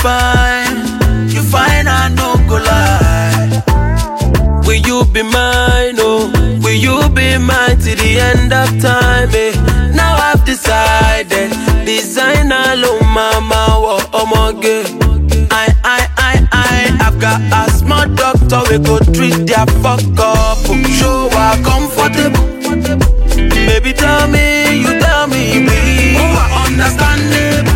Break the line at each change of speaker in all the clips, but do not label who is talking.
fine, I no go lie. Will you be mine, oh? Will you be mine till the end of time, eh? Now I've decided, designer low mama, what omoge. I've got a smart doctor, we go treat their fuck up. Show her comfortable. Baby, tell me, you tell me, please. Oh, I understand it.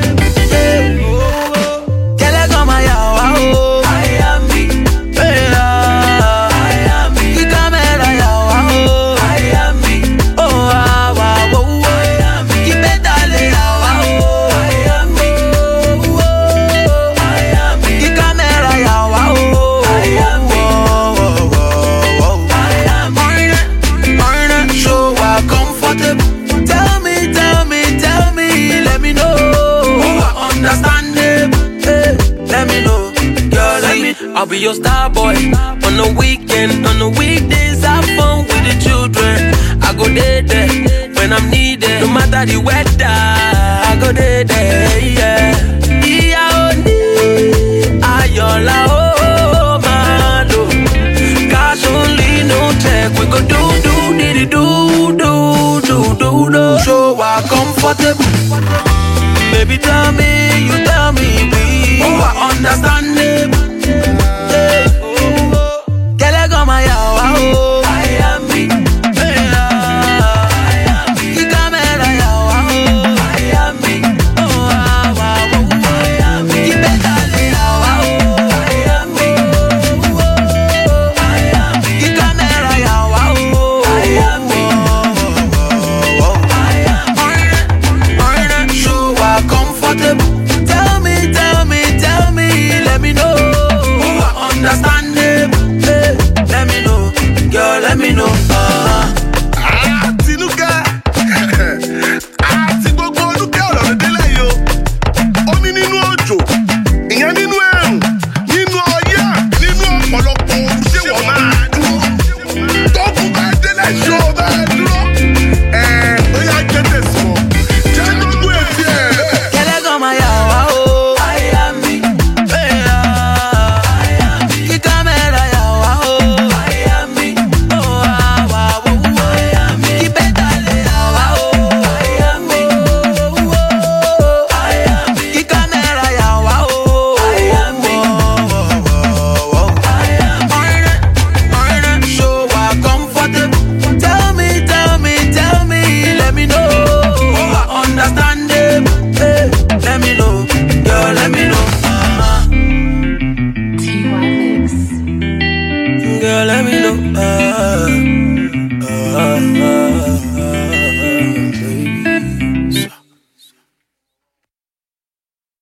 I'll be your star boy on the weekend, on the weekdays. Have fun with the children. I go there when I'm needed. No matter the weather, I go there, yeah. Ayola, oh, malo. Cash only, no check. We go do. Show her comfortable. Baby, tell me, you tell me, please. Oh, I understand it. Let me know.